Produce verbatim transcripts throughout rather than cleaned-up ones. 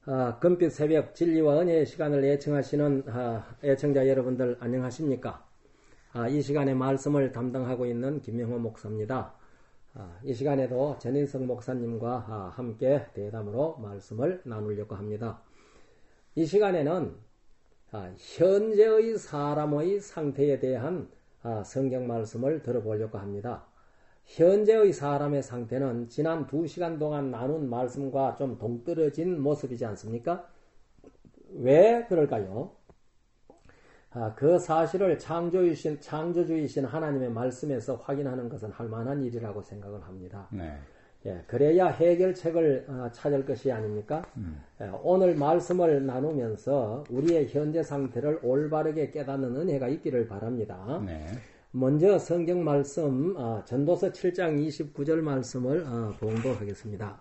아, 금빛 새벽 진리와 은혜의 시간을 애청하시는 아, 애청자 여러분들 안녕하십니까? 아, 이 시간에 말씀을 담당하고 있는 김명호 목사입니다. 아, 이 시간에도 전인성 목사님과 아, 함께 대담으로 말씀을 나누려고 합니다. 이 시간에는 아, 현재의 사람의 상태에 대한 아, 성경 말씀을 들어보려고 합니다. 현재의 사람의 상태는 지난 두 시간 동안 나눈 말씀과 좀 동떨어진 모습이지 않습니까? 왜 그럴까요? 아, 그 사실을 창조주이신, 창조주이신 하나님의 말씀에서 확인하는 것은 할 만한 일이라고 생각을 합니다. 네. 예, 그래야 해결책을 어, 찾을 것이 아닙니까? 음. 예, 오늘 말씀을 나누면서 우리의 현재 상태를 올바르게 깨닫는 은혜가 있기를 바랍니다. 네. 먼저 성경 말씀 어, 전도서 칠 장 이십구 절 말씀을 어, 봉독하겠습니다.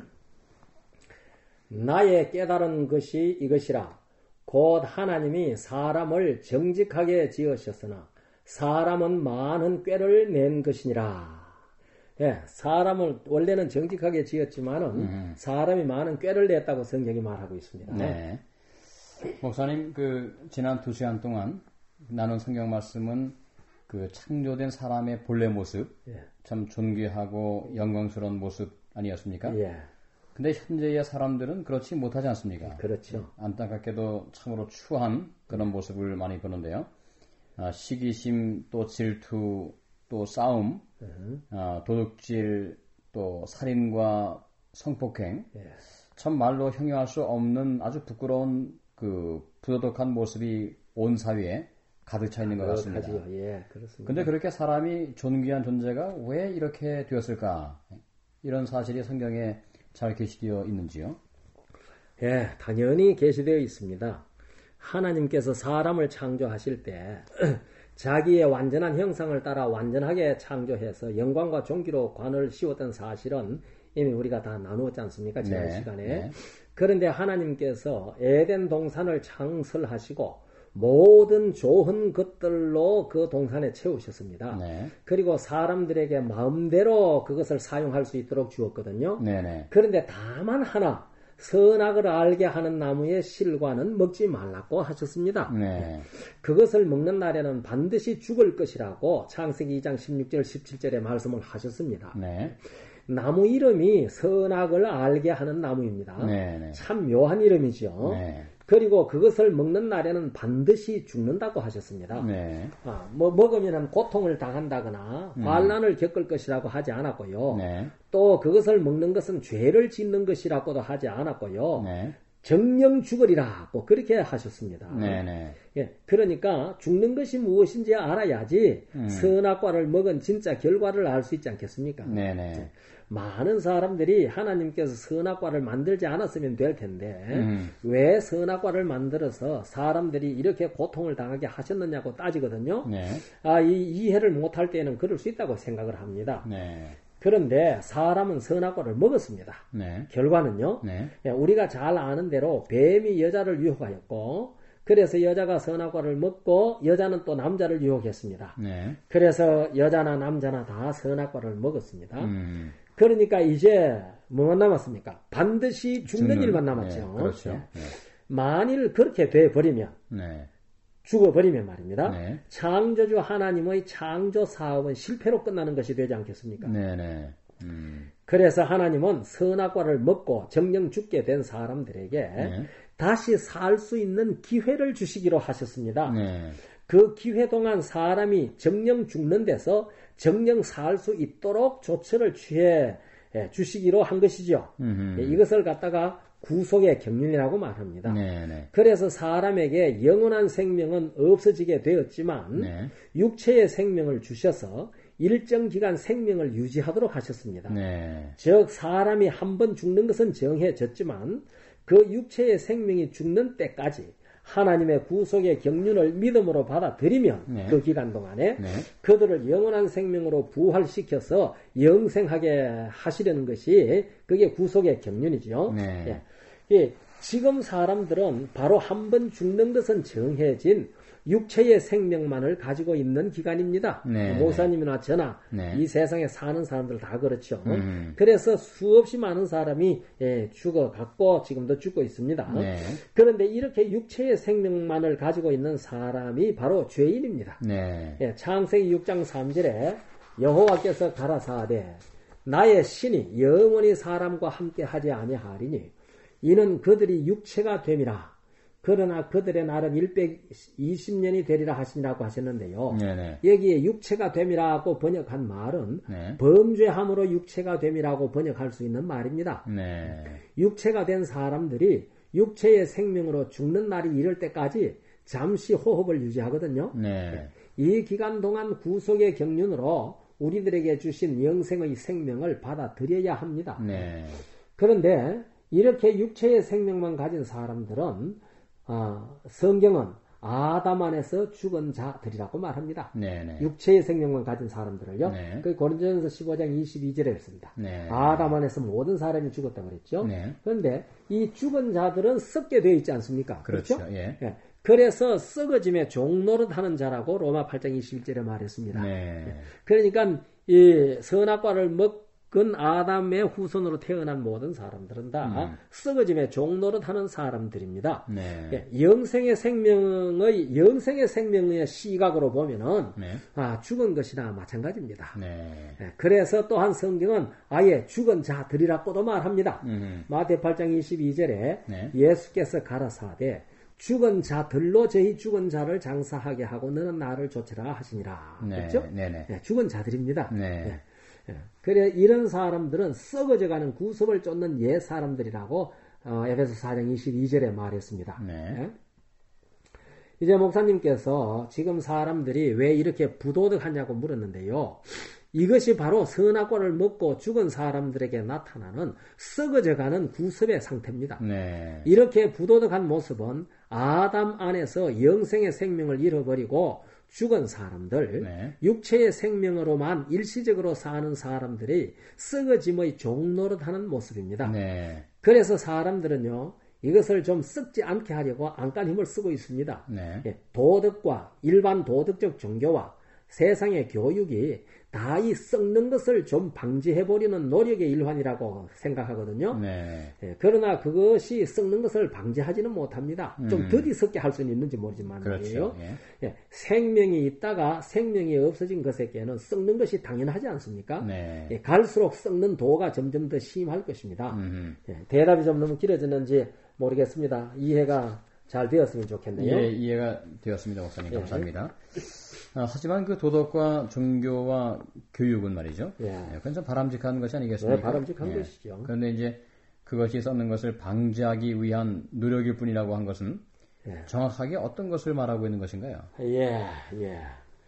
나의 깨달은 것이 이것이라 곧 하나님이 사람을 정직하게 지으셨으나 사람은 많은 꾀를 낸 것이니라. 예, 사람을 원래는 정직하게 지었지만은 음. 사람이 많은 꾀를 냈다고 성경이 말하고 있습니다. 네. 목사님 그 지난 두 시간 동안 나눈 성경 말씀은 그 창조된 사람의 본래 모습, 예. 참 존귀하고 영광스러운 모습 아니었습니까? 예. 근데 현재의 사람들은 그렇지 못하지 않습니까? 그렇죠. 안타깝게도 참으로 추한 그런 모습을 많이 보는데요. 아, 시기심, 또 질투, 또 싸움, uh-huh. 아, 도둑질, 또 살인과 성폭행, 예. 참 말로 형용할 수 없는 아주 부끄러운 그 부도덕한 모습이 온 사회에 가득 차 있는 것 같습니다. 예, 그렇습니다. 근데 그렇게 사람이 존귀한 존재가 왜 이렇게 되었을까? 이런 사실이 성경에 잘 게시되어 있는지요? 예, 당연히 게시되어 있습니다. 하나님께서 사람을 창조하실 때 자기의 완전한 형상을 따라 완전하게 창조해서 영광과 존귀로 관을 씌웠던 사실은 이미 우리가 다 나누었지 않습니까? 지난 네, 시간에. 네. 그런데 하나님께서 에덴 동산을 창설하시고 모든 좋은 것들로 그 동산에 채우셨습니다. 네. 그리고 사람들에게 마음대로 그것을 사용할 수 있도록 주었거든요. 네, 네. 그런데 다만 하나 선악을 알게 하는 나무의 실과는 먹지 말라고 하셨습니다. 네. 그것을 먹는 날에는 반드시 죽을 것이라고 창세기 이 장 십육 절 십칠 절에 말씀을 하셨습니다. 네. 나무 이름이 선악을 알게 하는 나무입니다. 네, 네. 참 묘한 이름이죠. 네. 그리고 그것을 먹는 날에는 반드시 죽는다고 하셨습니다. 네. 아, 뭐 먹으면 고통을 당한다거나 음. 환난을 겪을 것이라고 하지 않았고요. 네. 또 그것을 먹는 것은 죄를 짓는 것이라고도 하지 않았고요. 네. 정령 죽으리라고 그렇게 하셨습니다. 네, 네. 예, 그러니까 죽는 것이 무엇인지 알아야지 음. 선악과를 먹은 진짜 결과를 알 수 있지 않겠습니까? 네, 네. 많은 사람들이 하나님께서 선악과를 만들지 않았으면 될 텐데 음. 왜 선악과를 만들어서 사람들이 이렇게 고통을 당하게 하셨느냐고 따지거든요. 네. 아, 이 이해를 못할 때는 그럴 수 있다고 생각을 합니다. 네. 그런데 사람은 선악과를 먹었습니다. 네. 결과는요. 네. 우리가 잘 아는 대로 뱀이 여자를 유혹하였고 그래서 여자가 선악과를 먹고 여자는 또 남자를 유혹했습니다. 네. 그래서 여자나 남자나 다 선악과를 먹었습니다. 음. 그러니까 이제 뭐만 남았습니까? 반드시 죽는, 죽는 일만 남았죠. 네, 그렇죠. 네. 만일 그렇게 돼버리면 네. 죽어버리면 말입니다. 네. 창조주 하나님의 창조 사업은 실패로 끝나는 것이 되지 않겠습니까? 네, 네. 음. 그래서 하나님은 선악과를 먹고 정령 죽게 된 사람들에게 네. 다시 살 수 있는 기회를 주시기로 하셨습니다. 네. 그 기회 동안 사람이 정령 죽는 데서 정령 살 수 있도록 조처를 취해 주시기로 한 것이죠. 음흠. 이것을 갖다가 구속의 경륜이라고 말합니다. 네네. 그래서 사람에게 영원한 생명은 없어지게 되었지만 네. 육체의 생명을 주셔서 일정 기간 생명을 유지하도록 하셨습니다. 네. 즉 사람이 한 번 죽는 것은 정해졌지만 그 육체의 생명이 죽는 때까지 하나님의 구속의 경륜을 믿음으로 받아들이면 네. 그 기간 동안에 네. 그들을 영원한 생명으로 부활시켜서 영생하게 하시려는 것이 그게 구속의 경륜이죠. 네. 예. 예. 지금 사람들은 바로 한 번 죽는 것은 정해진 육체의 생명만을 가지고 있는 기간입니다. 네. 목사님이나 저나 네. 이 세상에 사는 사람들 다 그렇죠. 음. 그래서 수없이 많은 사람이 예, 죽어갔고 지금도 죽고 있습니다. 네. 그런데 이렇게 육체의 생명만을 가지고 있는 사람이 바로 죄인입니다. 네. 예, 창세기 육 장 삼 절에 여호와께서 가라사대 나의 신이 영원히 사람과 함께 하지 아니하리니 이는 그들이 육체가 됨이라. 그러나 그들의 날은 백이십 년이 되리라 하시니라고 하셨는데요. 네네. 여기에 육체가 됨이라고 번역한 말은 네. 범죄함으로 육체가 됨이라고 번역할 수 있는 말입니다. 네. 육체가 된 사람들이 육체의 생명으로 죽는 날이 이를 때까지 잠시 호흡을 유지하거든요. 네. 이 기간 동안 구속의 경륜으로 우리들에게 주신 영생의 생명을 받아들여야 합니다. 네. 그런데 이렇게 육체의 생명만 가진 사람들은 어, 성경은 아담 안에서 죽은 자들이라고 말합니다. 네네. 육체의 생명만 가진 사람들을요. 네. 그 고린도전서 십오 장 이십이 절에 했습니다. 네. 아담 안에서 모든 사람이 죽었다고 그랬죠. 네. 그런데 이 죽은 자들은 썩게 되어 있지 않습니까? 그렇죠. 그렇죠? 예. 예. 그래서 썩어짐에 종노릇하는 자라고 로마 팔 장 이십일 절에 말했습니다. 네. 그러니까 이 선악과를 먹은 아담의 후손으로 태어난 모든 사람들은 다 음. 썩어짐에 종노릇하는 사람들입니다. 네. 예, 영생의 생명의 영생의 생명의 시각으로 보면은 네. 아, 죽은 것이나 마찬가지입니다. 네. 예, 그래서 또한 성경은 아예 죽은 자들이라고도 말합니다. 음. 마태 팔 장 이십이 절에 네. 예수께서 가라사대 죽은 자들로 저희 죽은 자를 장사하게 하고 너는 나를 좇으라 하시니라. 네. 그렇죠? 네네. 예, 죽은 자들입니다. 네. 예. 예. 그래 이런 사람들은 썩어져가는 구습을 쫓는 옛 사람들이라고 어, 에베소 사 장 이십이 절에 말했습니다. 네. 예. 이제 목사님께서 지금 사람들이 왜 이렇게 부도덕하냐고 물었는데요. 이것이 바로 선악과를 먹고 죽은 사람들에게 나타나는 썩어져가는 구습의 상태입니다. 네. 이렇게 부도덕한 모습은 아담 안에서 영생의 생명을 잃어버리고 죽은 사람들, 네. 육체의 생명으로만 일시적으로 사는 사람들이 썩어짐의 종노릇하는 모습입니다. 네. 그래서 사람들은요, 이것을 좀 썩지 않게 하려고 안간 힘을 쓰고 있습니다. 네. 예, 도덕과 일반 도덕적 종교와 세상의 교육이 다 이 썩는 것을 좀 방지해버리는 노력의 일환이라고 생각하거든요. 네. 예, 그러나 그것이 썩는 것을 방지하지는 못합니다. 좀 음. 더디 썩게 할 수는 있는지 모르지만 말이에요. 그렇죠. 예. 예, 생명이 있다가 생명이 없어진 것에게는 썩는 것이 당연하지 않습니까? 네. 예, 갈수록 썩는 도가 점점 더 심할 것입니다. 음. 예, 대답이 좀 너무 길어졌는지 모르겠습니다. 이해가 잘 되었으면 좋겠네요. 예, 이해가 되었습니다, 목사님. 예. 감사합니다. 아, 하지만 그 도덕과 종교와 교육은 말이죠. 예. 그건 좀 바람직한 것이 아니겠습니까? 네, 바람직한 예. 것이죠. 그런데 이제 그것이 썩는 것을 방지하기 위한 노력일 뿐이라고 한 것은 예. 정확하게 어떤 것을 말하고 있는 것인가요? 예, 예.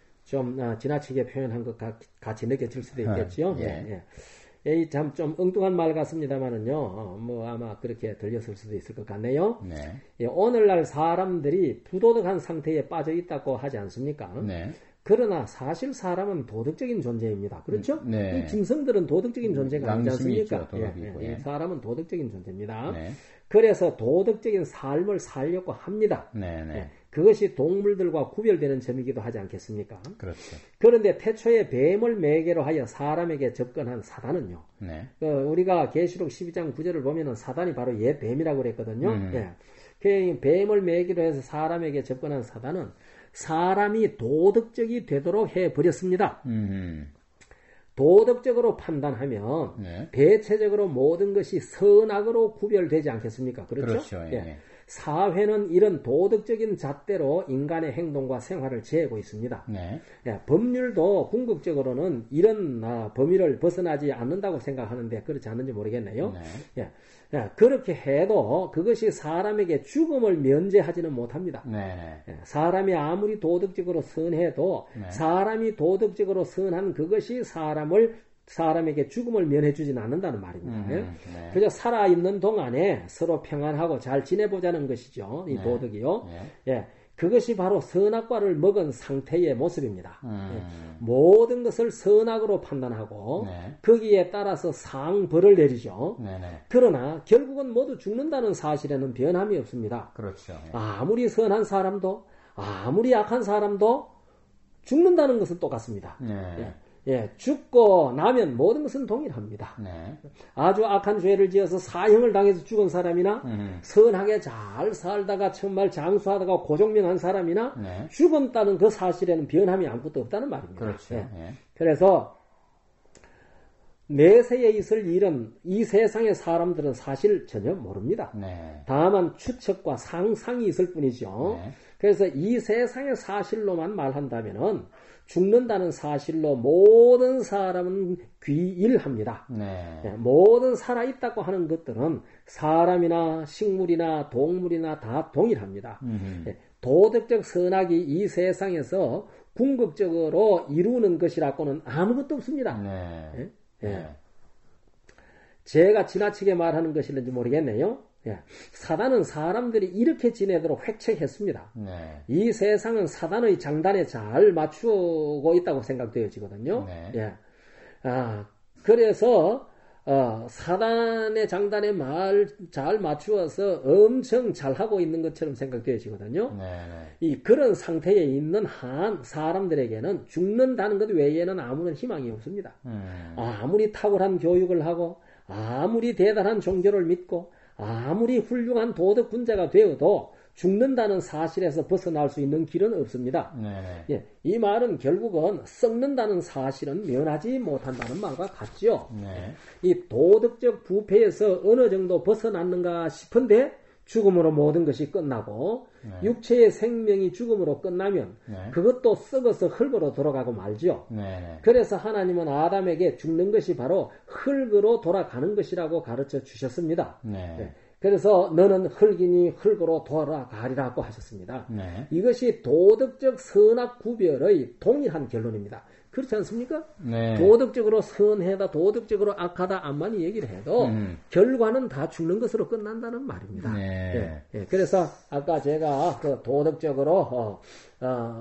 좀 아, 지나치게 표현한 것 같, 같이 느껴질 수도 있겠지요. 예. 예, 예. 이 참 좀 엉뚱한 말 같습니다만은요, 어, 뭐 아마 그렇게 들렸을 수도 있을 것 같네요. 네. 예, 오늘날 사람들이 부도덕한 상태에 빠져 있다고 하지 않습니까? 네. 그러나 사실 사람은 도덕적인 존재입니다. 그렇죠? 네. 이 짐승들은 도덕적인 존재가 아니지 양심이 않습니까? 있죠, 도덕이 예, 있고, 예, 예. 이 사람은 도덕적인 존재입니다. 네. 그래서 도덕적인 삶을 살려고 합니다. 네, 네. 예, 그것이 동물들과 구별되는 점이기도 하지 않겠습니까? 그렇죠. 그런데 태초에 뱀을 매개로 하여 사람에게 접근한 사단은요. 네. 어, 우리가 계시록 십이 장 구 절을 보면은 사단이 바로 옛 뱀이라고 그랬거든요. 음. 예. 그 뱀을 매개로 해서 사람에게 접근한 사단은 사람이 도덕적이 되도록 해버렸습니다. 음. 도덕적으로 판단하면 네. 대체적으로 모든 것이 선악으로 구별되지 않겠습니까? 그렇죠? 그렇죠. 예. 예. 사회는 이런 도덕적인 잣대로 인간의 행동과 생활을 지혜고 있습니다. 네. 예, 법률도 궁극적으로는 이런 아, 범위를 벗어나지 않는다고 생각하는데 그렇지 않는지 모르겠네요. 네. 예, 예, 그렇게 해도 그것이 사람에게 죽음을 면제하지는 못합니다. 네. 예, 사람이 아무리 도덕적으로 선해도 네. 사람이 도덕적으로 선한 그것이 사람을 사람에게 죽음을 면해주지는 않는다는 말입니다. 음, 예? 네. 그저 살아있는 동안에 서로 평안하고 잘 지내보자는 것이죠. 이 네. 도덕이요. 네. 예, 그것이 바로 선악과를 먹은 상태의 모습입니다. 음. 예, 모든 것을 선악으로 판단하고 네. 거기에 따라서 상벌을 내리죠. 네, 네. 그러나 결국은 모두 죽는다는 사실에는 변함이 없습니다. 그렇죠. 예. 아무리 선한 사람도 아무리 약한 사람도 죽는다는 것은 똑같습니다. 네. 예. 예, 죽고 나면 모든 것은 동일합니다. 네. 아주 악한 죄를 지어서 사형을 당해서 죽은 사람이나 음. 선하게 잘 살다가 정말 장수하다가 고종명한 사람이나 네. 죽었다는 그 사실에는 변함이 아무것도 없다는 말입니다. 그렇죠. 예. 예. 그래서 내세에 있을 일은 이 세상의 사람들은 사실 전혀 모릅니다. 네. 다만 추측과 상상이 있을 뿐이죠. 네. 그래서 이 세상의 사실로만 말한다면은 죽는다는 사실로 모든 사람은 귀일합니다. 네. 예, 모든 살아있다고 하는 것들은 사람이나 식물이나 동물이나 다 동일합니다. 예, 도덕적 선악이 이 세상에서 궁극적으로 이루는 것이라고는 아무것도 없습니다. 네. 예? 예. 네. 제가 지나치게 말하는 것일는지 모르겠네요. 예. 사단은 사람들이 이렇게 지내도록 획책했습니다. 네. 이 세상은 사단의 장단에 잘 맞추고 있다고 생각되어지거든요. 네. 예. 아, 그래서 어, 사단의 장단에 말 잘 맞추어서 엄청 잘하고 있는 것처럼 생각되어지거든요. 네. 네. 이 그런 상태에 있는 한 사람들에게는 죽는다는 것 외에는 아무런 희망이 없습니다. 음. 아무리 탁월한 교육을 하고 아무리 대단한 종교를 믿고 아무리 훌륭한 도덕 군자가 되어도 죽는다는 사실에서 벗어날 수 있는 길은 없습니다. 네. 예, 이 말은 결국은 썩는다는 사실은 면하지 못한다는 말과 같죠. 네. 이 도덕적 부패에서 어느 정도 벗어났는가 싶은데 죽음으로 모든 것이 끝나고 네. 육체의 생명이 죽음으로 끝나면 네. 그것도 썩어서 흙으로 돌아가고 말죠. 네. 그래서 하나님은 아담에게 죽는 것이 바로 흙으로 돌아가는 것이라고 가르쳐 주셨습니다. 네. 네. 그래서 너는 흙이니 흙으로 돌아가리라고 하셨습니다. 네. 이것이 도덕적 선악 구별의 동일한 결론입니다. 그렇지 않습니까? 네. 도덕적으로 선하다, 도덕적으로 악하다, 암만이 얘기를 해도 음. 결과는 다 죽는 것으로 끝난다는 말입니다. 네. 예, 예. 그래서 아까 제가 그 도덕적으로 어, 어,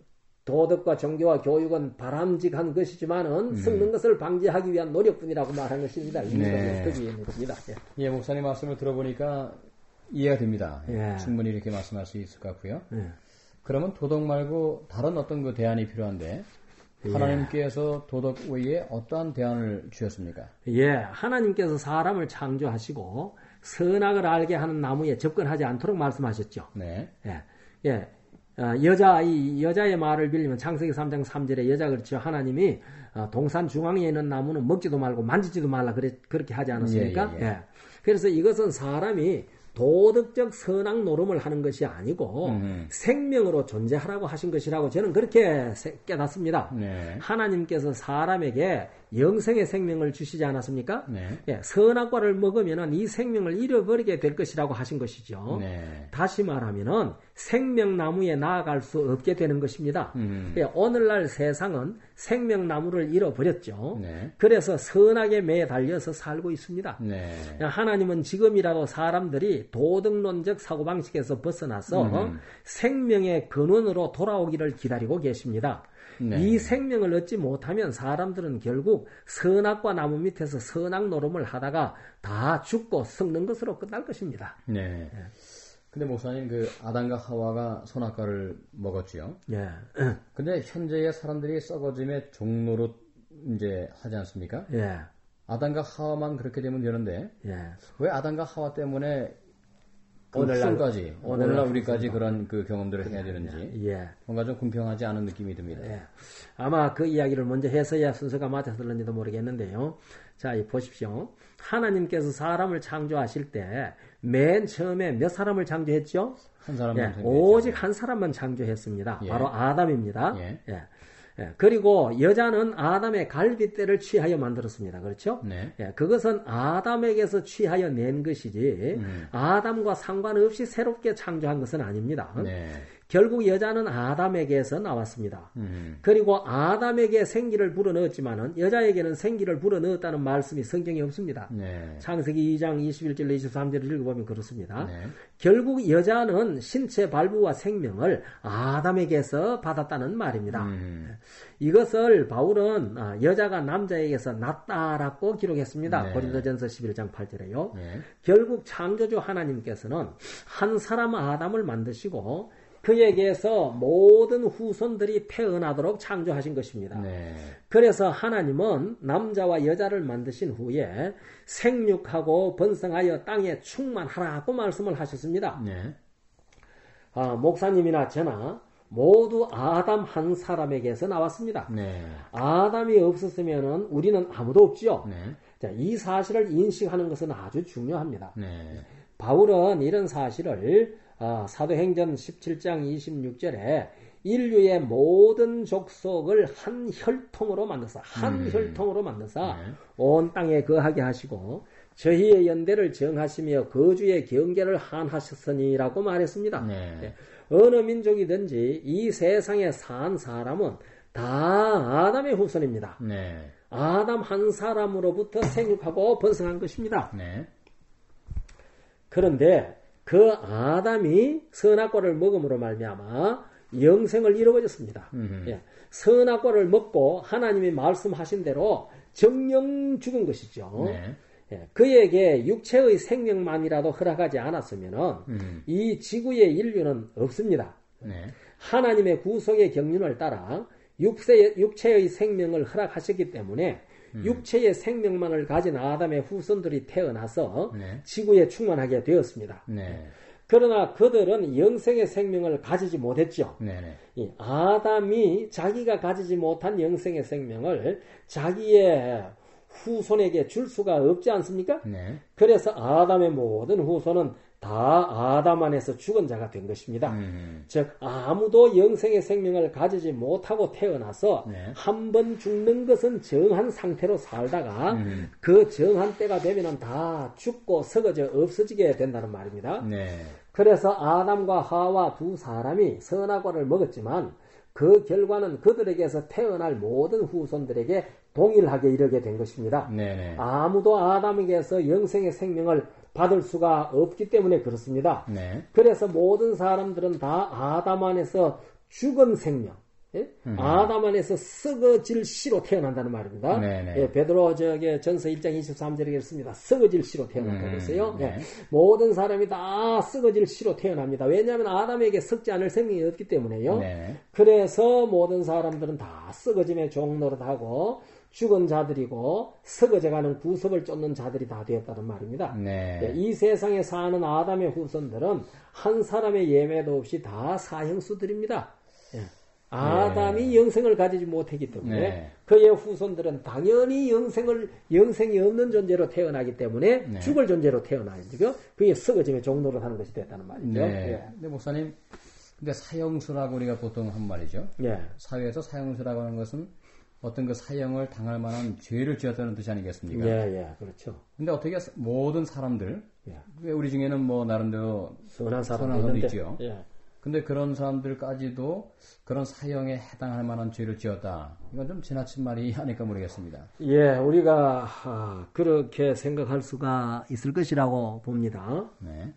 도덕과 종교와 교육은 바람직한 것이지만은 음. 썩는 것을 방지하기 위한 노력뿐이라고 말한 것입니다. 네. 이런 겁니다. 예. 예, 목사님 말씀을 들어보니까 이해가 됩니다. 예. 충분히 이렇게 말씀할 수 있을 것 같고요. 예. 그러면 도덕 말고 다른 어떤 그 대안이 필요한데 예. 하나님께서 도덕 외에 어떠한 대안을 주셨습니까? 예, 하나님께서 사람을 창조하시고 선악을 알게 하는 나무에 접근하지 않도록 말씀하셨죠. 네. 예, 예. 어, 여자, 이 여자의 말을 빌리면 창세기 삼 장 삼 절에 여자 그렇죠. 하나님이 어, 동산 중앙에 있는 나무는 먹지도 말고 만지지도 말라 그래, 그렇게 하지 않았습니까? 예, 예, 예. 예. 그래서 이것은 사람이 도덕적 선악 노름을 하는 것이 아니고 음. 생명으로 존재하라고 하신 것이라고 저는 그렇게 깨닫습니다. 네. 하나님께서 사람에게 영생의 생명을 주시지 않았습니까? 네. 예, 선악과를 먹으면 이 생명을 잃어버리게 될 것이라고 하신 것이죠. 네. 다시 말하면 생명나무에 나아갈 수 없게 되는 것입니다. 음. 예, 오늘날 세상은 생명나무를 잃어버렸죠. 네. 그래서 선악에 매달려서 살고 있습니다. 네. 하나님은 지금이라도 사람들이 도덕론적 사고방식에서 벗어나서 음. 생명의 근원으로 돌아오기를 기다리고 계십니다. 네. 이 생명을 얻지 못하면 사람들은 결국 선악과 나무 밑에서 선악 노름을 하다가 다 죽고 썩는 것으로 끝날 것입니다. 네. 근데 목사님 그 아담과 하와가 선악과를 먹었지요. 예. 근데 현재의 사람들이 썩어짐의 종로로 이제 하지 않습니까? 예. 아담과 하와만 그렇게 되면 되는데 예. 왜 아담과 하와 때문에 그 오늘날- 후손까지 오늘날 오늘날 우리까지 후손도. 그런 그 경험들을 해야 되는지 예. 뭔가 좀 공평하지 않은 느낌이 듭니다. 예. 아마 그 이야기를 먼저 해서야 순서가 맞았을는지도 모르겠는데요. 자, 이 보십시오. 하나님께서 사람을 창조하실 때 맨 처음에 몇 사람을 창조했죠? 한 사람만 예, 생겼죠. 오직 한 사람만 창조했습니다. 예. 바로 아담입니다. 예. 예. 예, 그리고 여자는 아담의 갈빗대를 취하여 만들었습니다. 그렇죠? 네. 예, 그것은 아담에게서 취하여 낸 것이지 음. 아담과 상관없이 새롭게 창조한 것은 아닙니다. 네. 결국 여자는 아담에게서 나왔습니다. 음. 그리고 아담에게 생기를 불어넣었지만은 여자에게는 생기를 불어넣었다는 말씀이 성경에 없습니다. 네. 창세기 이 장 이십일 절로 이십삼 절을 읽어보면 그렇습니다. 네. 결국 여자는 신체 발부와 생명을 아담에게서 받았다는 말입니다. 음. 이것을 바울은 여자가 남자에게서 낳았다라고 기록했습니다. 네. 고린도전서 십일 장 팔 절에요. 네. 결국 창조주 하나님께서는 한 사람 아담을 만드시고 그에게서 모든 후손들이 태어나도록 창조하신 것입니다. 네. 그래서 하나님은 남자와 여자를 만드신 후에 생육하고 번성하여 땅에 충만하라고 말씀을 하셨습니다. 네. 아, 목사님이나 저나 모두 아담 한 사람에게서 나왔습니다. 네. 아담이 없었으면 우리는 아무도 없지요. 네. 자, 이 사실을 인식하는 것은 아주 중요합니다. 네. 바울은 이런 사실을 아, 사도행전 십칠 장 이십육 절에 인류의 모든 족속을 한 혈통으로 만드사 한 음. 혈통으로 만드사 네. 온 땅에 거하게 하시고 저희의 연대를 정하시며 거주의 경계를 한하셨으니라고 말했습니다. 네. 예. 어느 민족이든지 이 세상에 산 사람은 다 아담의 후손입니다. 네. 아담 한 사람으로부터 생육하고 번성한 것입니다. 네. 그런데 그 아담이 선악과를 먹음으로 말미암아 영생을 잃어버렸습니다. 예. 선악과를 먹고 하나님이 말씀하신 대로 정령 죽은 것이죠. 네. 예. 그에게 육체의 생명만이라도 허락하지 않았으면 음. 이 지구의 인류는 없습니다. 네. 하나님의 구속의 경륜을 따라 육체의, 육체의 생명을 허락하셨기 때문에 음. 육체의 생명만을 가진 아담의 후손들이 태어나서 네. 지구에 충만하게 되었습니다. 네. 그러나 그들은 영생의 생명을 가지지 못했죠. 네. 네. 이 아담이 자기가 가지지 못한 영생의 생명을 자기의 후손에게 줄 수가 없지 않습니까? 네. 그래서 아담의 모든 후손은 다 아담 안에서 죽은 자가 된 것입니다. 음. 즉 아무도 영생의 생명을 가지지 못하고 태어나서 네. 한 번 죽는 것은 정한 상태로 살다가 음. 그 정한 때가 되면은 다 죽고 썩어져 없어지게 된다는 말입니다. 네. 그래서 아담과 하와 두 사람이 선악과를 먹었지만 그 결과는 그들에게서 태어날 모든 후손들에게 동일하게 이르게 된 것입니다. 네네. 아무도 아담에게서 영생의 생명을 받을 수가 없기 때문에 그렇습니다. 네. 그래서 모든 사람들은 다 아담 안에서 죽은 생명, 예? 음. 아담 안에서 썩어질 씨로 태어난다는 말입니다. 네네. 예, 베드로 저기 전서 일 장 이십삼 절에 그랬습니다. 썩어질 씨로 태어난다고 음. 했어요. 네. 예, 모든 사람이 다 썩어질 씨로 태어납니다. 왜냐하면 아담에게 썩지 않을 생명이 없기 때문에요. 네. 그래서 모든 사람들은 다 썩어짐의 종노릇하고 죽은 자들이고 썩어져가는 구석을 쫓는 자들이 다 되었다는 말입니다. 네. 이 세상에 사는 아담의 후손들은 한 사람의 예매도 없이 다 사형수들입니다. 예. 아담이 네. 영생을 가지지 못했기 때문에 네. 그의 후손들은 당연히 영생을 영생이 없는 존재로 태어나기 때문에 네. 죽을 존재로 태어나야죠. 그게 썩어짐의 종로를 하는 것이 됐다는 말이죠. 네. 예. 근데 목사님, 근데 사형수라고 우리가 보통 한 말이죠. 예. 사회에서 사형수라고 하는 것은 어떤 그 사형을 당할 만한 죄를 지었다는 뜻이 아니겠습니까? 예, 예, 그렇죠. 근데 어떻게 모든 사람들, 예. 왜 우리 중에는 뭐 나름대로 선한 사람도 선한 사람도 있는데, 있죠. 예. 근데 그런 사람들까지도 그런 사형에 해당할 만한 죄를 지었다. 이건 좀 지나친 말이 아닐까 모르겠습니다. 예, 우리가 아, 그렇게 생각할 수가 있을 것이라고 봅니다. 네.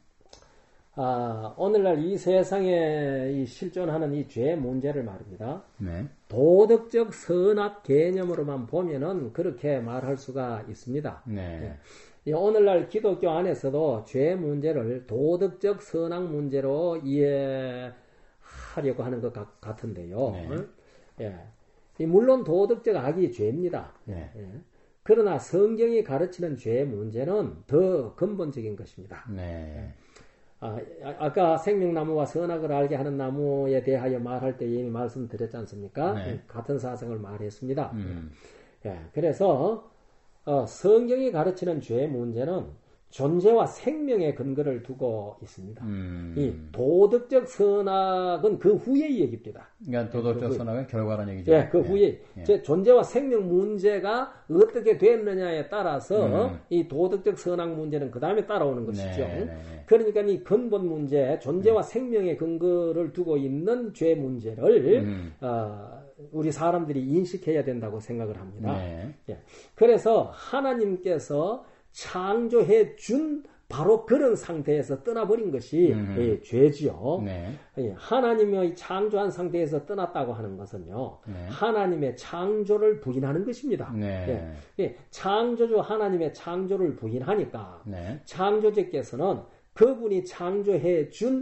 아, 오늘날 이 세상에 이 실존하는 이 죄 문제를 말입니다. 네. 도덕적 선악 개념으로만 보면은 그렇게 말할 수가 있습니다. 네. 예, 오늘날 기독교 안에서도 죄 문제를 도덕적 선악 문제로 이해하려고 하는 것 같, 같은데요. 네. 예. 이 물론 도덕적 악이 죄입니다. 네. 예. 그러나 성경이 가르치는 죄 문제는 더 근본적인 것입니다. 네. 아, 아까 생명나무와 선악을 알게 하는 나무에 대하여 말할 때 이미 말씀드렸지 않습니까? 네. 같은 사상을 말했습니다. 음. 예, 그래서 어, 성경이 가르치는 죄 문제는 존재와 생명의 근거를 두고 있습니다. 음. 이 도덕적 선악은 그 후의 얘기입니다. 그러니까 도덕적 그 선악은 결과라는 얘기죠. 예, 그 후에 예. 제 존재와 생명 문제가 어떻게 됐느냐에 따라서 음. 이 도덕적 선악 문제는 그 다음에 따라오는 것이죠. 네, 네. 그러니까 이 근본 문제, 존재와 생명의 근거를 두고 있는 죄 문제를 음. 어, 우리 사람들이 인식해야 된다고 생각을 합니다. 네. 예. 그래서 하나님께서 창조해 준 바로 그런 상태에서 떠나버린 것이 음. 예, 죄지요. 네. 예, 하나님의 창조한 상태에서 떠났다고 하는 것은요. 네. 하나님의 창조를 부인하는 것입니다. 네. 예, 예, 창조주 하나님의 창조를 부인하니까 네. 창조주께서는 그분이 창조해 준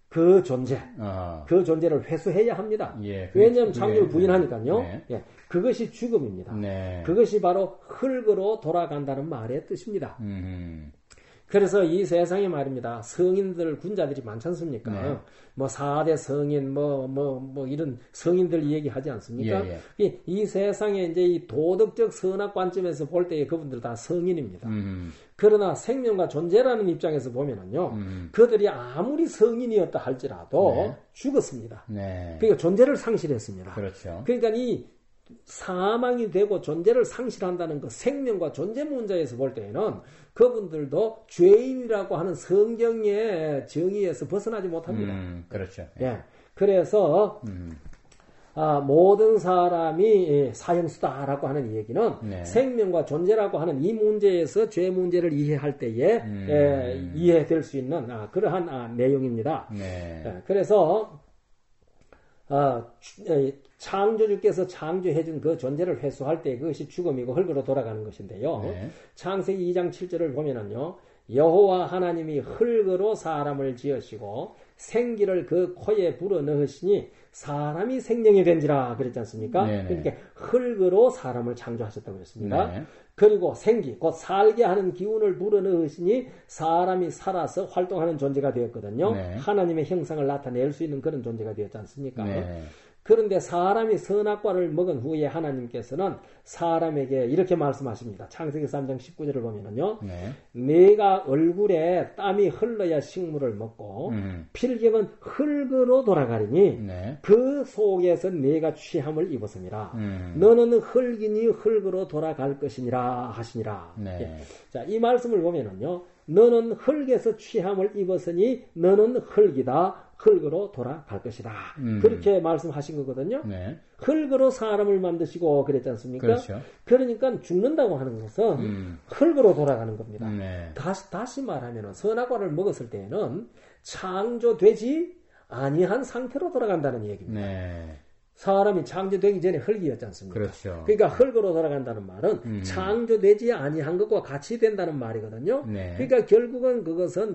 그 존재, 아. 그 존재를 회수해야 합니다. 예, 왜냐하면 그게, 창조를 네. 부인하니까요. 네. 예, 그것이 죽음입니다. 네. 그것이 바로 흙으로 돌아간다는 말의 뜻입니다. 음. 그래서 이 세상에 말입니다. 성인들, 군자들이 많지 않습니까? 네. 뭐 사 대 성인, 뭐, 뭐, 뭐 이런 성인들 얘기하지 않습니까? 예, 이, 이 세상에 이제 이 도덕적 선악 관점에서 볼 때에 그분들 다 성인입니다. 음. 그러나 생명과 존재라는 입장에서 보면은요, 음. 그들이 아무리 성인이었다 할지라도 네. 죽었습니다. 네. 그러니까 존재를 상실했습니다. 그렇죠. 그러니까 이 사망이 되고 존재를 상실한다는 그 생명과 존재 문제에서 볼 때에는 그분들도 죄인이라고 하는 성경의 정의에서 벗어나지 못합니다. 음, 그렇죠. 예. 그래서 음. 아, 모든 사람이 사형수다라고 하는 얘기는 네. 생명과 존재라고 하는 이 문제에서 죄 문제를 이해할 때에 음. 예, 이해될 수 있는 아, 그러한 아, 내용입니다. 네. 예, 그래서 아, 창조주께서 창조해준 그 존재를 회수할 때 그것이 죽음이고 흙으로 돌아가는 것인데요. 네. 창세기 이 장 칠 절을 보면은요. 여호와 하나님이 흙으로 사람을 지으시고 생기를 그 코에 불어넣으시니 사람이 생명이 된지라 그랬지 않습니까? 네네. 그러니까 흙으로 사람을 창조하셨다고 그랬습니다. 네. 그리고 생기, 곧 살게 하는 기운을 불어넣으시니 사람이 살아서 활동하는 존재가 되었거든요. 네. 하나님의 형상을 나타낼 수 있는 그런 존재가 되었지 않습니까? 네. 그런데 사람이 선악과를 먹은 후에 하나님께서는 사람에게 이렇게 말씀하십니다. 창세기 삼 장 십구 절을 보면은요. 네. 내가 얼굴에 땀이 흘러야 식물을 먹고 음. 필경은 흙으로 돌아가리니 네. 그 속에서 내가 취함을 입었음이라. 음. 너는 흙이니 흙으로 돌아갈 것이니라 하시니라. 네. 예. 자, 이 말씀을 보면은요. 너는 흙에서 취함을 입었으니 너는 흙이다. 흙으로 돌아갈 것이다. 음. 그렇게 말씀하신 거거든요. 네. 흙으로 사람을 만드시고 그랬지 않습니까? 그렇죠. 그러니까 죽는다고 하는 것은 음. 흙으로 돌아가는 겁니다. 네. 다시, 다시 말하면 선악과를 먹었을 때에는 창조되지 아니한 상태로 돌아간다는 얘기입니다. 네. 사람이 창조되기 전에 흙이었지 않습니까? 그렇죠. 그러니까 흙으로 돌아간다는 말은 음. 창조되지 아니한 것과 같이 된다는 말이거든요. 네. 그러니까 결국은 그것은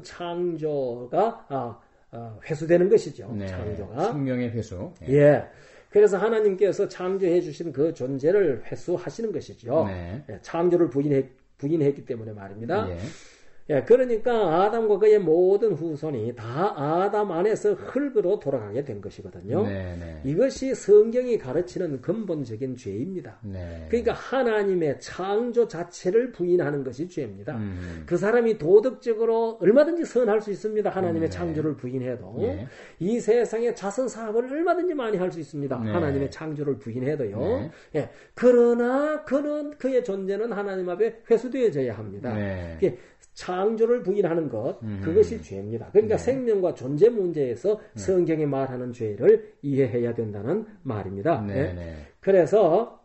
창조가 아, 아, 회수되는 것이죠. 네. 창조가. 생명의 회수. 예. 예. 그래서 하나님께서 창조해 주신 그 존재를 회수하시는 것이죠. 네. 예, 창조를 부인했, 부인했기 때문에 말입니다. 예. 예, 그러니까 아담과 그의 모든 후손이 다 아담 안에서 흙으로 돌아가게 된 것이거든요. 네, 네. 이것이 성경이 가르치는 근본적인 죄입니다. 네. 그러니까 하나님의 창조 자체를 부인하는 것이 죄입니다. 음. 그 사람이 도덕적으로 얼마든지 선할 수 있습니다. 하나님의 네. 창조를 부인해도. 네. 이 세상에 자선 사업을 얼마든지 많이 할 수 있습니다. 네. 하나님의 창조를 부인해도요. 네. 예. 그러나 그는 그의 존재는 하나님 앞에 회수되어져야 합니다. 네. 그게 창조를 부인하는 것, 음. 그것이 죄입니다. 그러니까 네. 생명과 존재 문제에서 성경이 말하는 죄를 이해해야 된다는 말입니다. 네, 네. 네. 그래서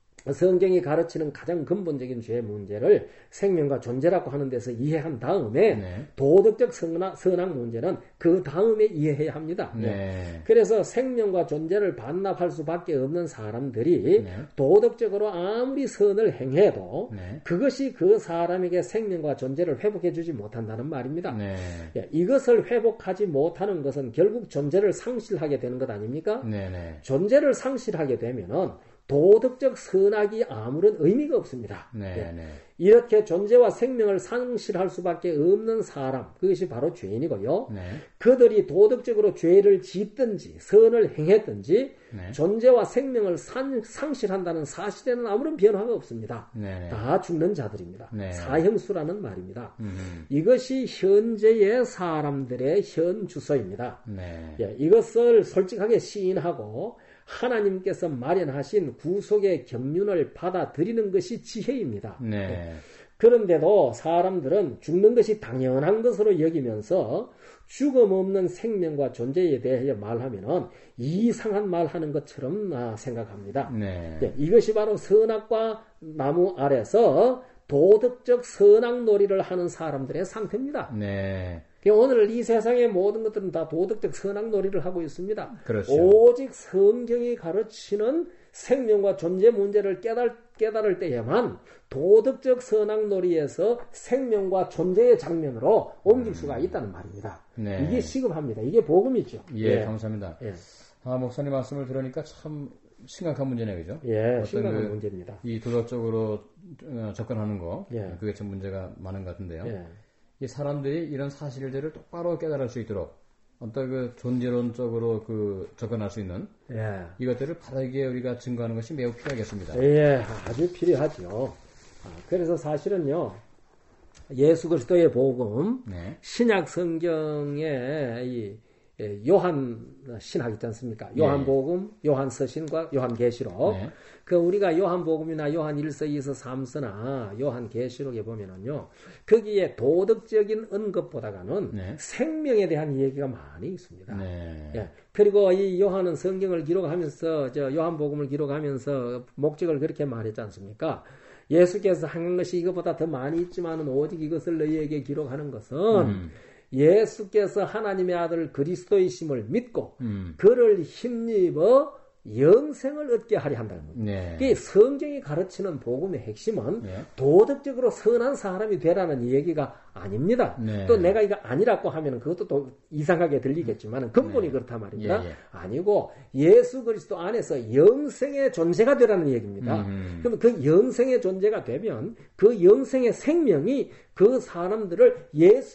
성경이 가르치는 가장 근본적인 죄 문제를 생명과 존재라고 하는 데서 이해한 다음에 네. 도덕적 선악, 선악 문제는 그 다음에 이해해야 합니다. 네. 그래서 생명과 존재를 반납할 수밖에 없는 사람들이 네. 도덕적으로 아무리 선을 행해도 네. 그것이 그 사람에게 생명과 존재를 회복해 주지 못한다는 말입니다. 네. 예, 이것을 회복하지 못하는 것은 결국 존재를 상실하게 되는 것 아닙니까? 네. 네. 존재를 상실하게 되면은 도덕적 선악이 아무런 의미가 없습니다. 네. 예. 네. 이렇게 존재와 생명을 상실할 수밖에 없는 사람, 그것이 바로 죄인이고요. 네. 그들이 도덕적으로 죄를 짓든지 선을 행했든지 네. 존재와 생명을 산, 상실한다는 사실에는 아무런 변화가 없습니다. 네. 다 죽는 자들입니다. 네. 사형수라는 말입니다. 음. 이것이 현재의 사람들의 현 주소입니다. 네. 예, 이것을 솔직하게 시인하고 하나님께서 마련하신 구속의 경륜을 받아들이는 것이 지혜입니다. 네. 그런데도 사람들은 죽는 것이 당연한 것으로 여기면서 죽음 없는 생명과 존재에 대해 말하면은 이상한 말하는 것처럼 생각합니다. 네. 예, 이것이 바로 선악과 나무 아래서 도덕적 선악놀이를 하는 사람들의 상태입니다. 네. 오늘 이 세상의 모든 것들은 다 도덕적 선악놀이를 하고 있습니다. 그렇죠. 오직 성경이 가르치는 생명과 존재 문제를 깨달, 깨달을 때에만 도덕적 선악놀이에서 생명과 존재의 장면으로 옮길 수가 있다는 말입니다. 네. 이게 시급합니다. 이게 복음이죠. 예, 예. 감사합니다. 예. 아, 목사님 말씀을 들으니까 참 심각한 문제네요, 그죠? 예, 심각한 그, 문제입니다. 이 도덕적으로 접근하는 거, 예. 그게 참 문제가 많은 것 같은데요. 예. 이 사람들이 이런 사실들을 똑바로 깨달을 수 있도록 어떤 그 존재론적으로 그 접근할 수 있는 예. 이것들을 바르게 우리가 증거하는 것이 매우 필요하겠습니다. 예, 아주 필요하죠. 그래서 사실은요, 예수 그리스도의 복음, 네. 신약 성경의 이 요한 신학 있지 않습니까? 요한복음, 예. 요한서신과 요한계시록. 네. 그 우리가 요한복음이나 요한 일서, 이서, 삼서나 요한계시록에 보면은요, 거기에 도덕적인 언급보다가는 네. 생명에 대한 얘기가 많이 있습니다. 네. 예. 그리고 이 요한은 성경을 기록하면서, 저 요한복음을 기록하면서 목적을 그렇게 말했지 않습니까? 예수께서 한 것이 이것보다 더 많이 있지만은 오직 이것을 너희에게 기록하는 것은 음. 예수께서 하나님의 아들 그리스도이심을 믿고 음. 그를 힘입어 영생을 얻게 하려 한다는 겁니다. 네. 그게 성경이 가르치는 복음의 핵심은 네. 도덕적으로 선한 사람이 되라는 얘기가 아닙니다. 네. 또 내가 이거 아니라고 하면 그것도 또 이상하게 들리겠지만 근본이 네. 그렇단 말입니다. 예, 예. 아니고 예수 그리스도 안에서 영생의 존재가 되라는 얘기입니다. 음. 그럼 그 영생의 존재가 되면 그 영생의 생명이 그 사람들을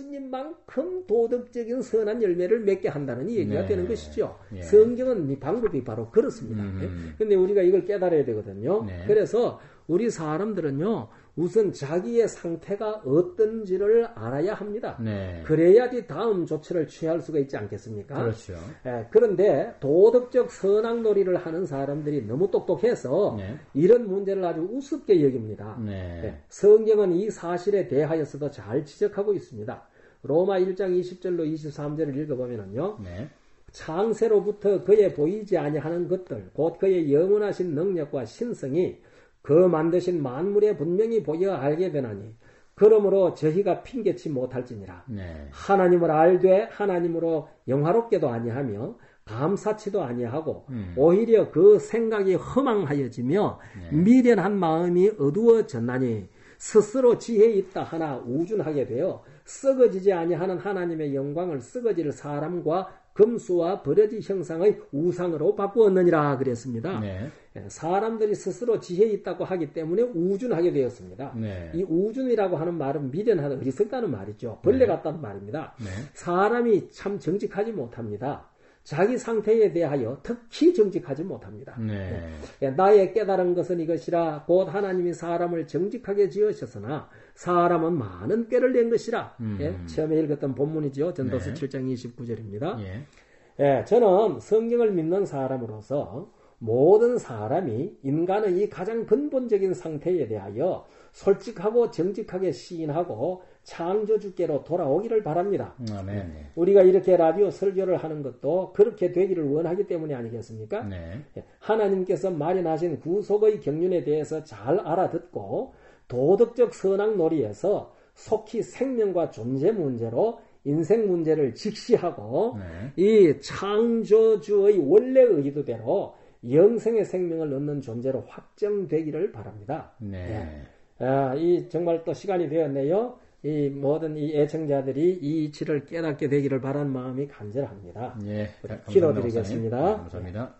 예수님만큼 도덕적인 선한 열매를 맺게 한다는 얘기가 네. 되는 것이죠. 예. 성경은 이 방법이 바로 그렇습니다. 그런데 음. 우리가 이걸 깨달아야 되거든요. 네. 그래서 우리 사람들은요, 우선 자기의 상태가 어떤지를 알아야 합니다. 네. 그래야지 다음 조처를 취할 수가 있지 않겠습니까? 그렇죠. 예, 그런데 도덕적 선악놀이를 하는 사람들이 너무 똑똑해서 네. 이런 문제를 아주 우습게 여깁니다. 네. 예, 성경은 이 사실에 대하여서도 잘 지적하고 있습니다. 로마 일 장 이십 절로 이십삼 절을 읽어보면요. 네. 창세로부터 그의 보이지 아니하는 것들, 곧 그의 영원하신 능력과 신성이 그 만드신 만물에 분명히 보여 알게 되나니 그러므로 저희가 핑계치 못할지니라. 네. 하나님을 알되 하나님으로 영화롭게도 아니하며 감사치도 아니하고 음. 오히려 그 생각이 허망하여지며 네. 미련한 마음이 어두워졌나니 스스로 지혜 있다 하나 우준하게 되어 썩어지지 아니하는 하나님의 영광을 썩어질 사람과 금수와 버려지 형상의 우상으로 바꾸었느니라 그랬습니다. 네. 사람들이 스스로 지혜 있다고 하기 때문에 우준하게 되었습니다. 네. 이 우준이라고 하는 말은 미련하다, 어리석다는 말이죠. 벌레 네. 같다는 말입니다. 네. 사람이 참 정직하지 못합니다. 자기 상태에 대하여 특히 정직하지 못합니다. 네. 네. 나의 깨달은 것은 이것이라 곧 하나님이 사람을 정직하게 지으셨으나 사람은 많은 꾀를 낸 것이라. 음. 예, 처음에 읽었던 본문이죠. 전도서 네. 칠 장 이십구 절입니다. 예. 예, 저는 성경을 믿는 사람으로서 모든 사람이 인간의 이 가장 근본적인 상태에 대하여 솔직하고 정직하게 시인하고 창조주께로 돌아오기를 바랍니다. 아멘. 우리가 이렇게 라디오 설교를 하는 것도 그렇게 되기를 원하기 때문이 아니겠습니까? 네. 하나님께서 마련하신 구속의 경륜에 대해서 잘 알아듣고 도덕적 선악놀이에서 속히 생명과 존재 문제로 인생 문제를 직시하고 네. 이 창조주의 원래 의도대로 영생의 생명을 얻는 존재로 확정되기를 바랍니다. 네. 네. 아, 이 정말 또 시간이 되었네요. 이 모든 이 애청자들이 이 이치를 깨닫게 되기를 바라는 마음이 간절합니다. 예, 기도드리겠습니다. 네, 감사합니다.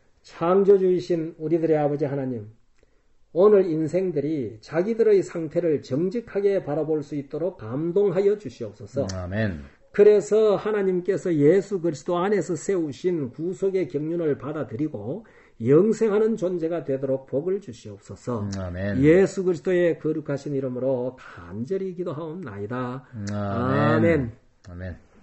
창조주이신 우리들의 아버지 하나님, 오늘 인생들이 자기들의 상태를 정직하게 바라볼 수 있도록 감동하여 주시옵소서. 아멘. 그래서 하나님께서 예수 그리스도 안에서 세우신 구속의 경륜을 받아들이고 영생하는 존재가 되도록 복을 주시옵소서. 아멘. 예수 그리스도의 거룩하신 이름으로 간절히 기도하옵나이다. 아멘. 아멘. 아멘.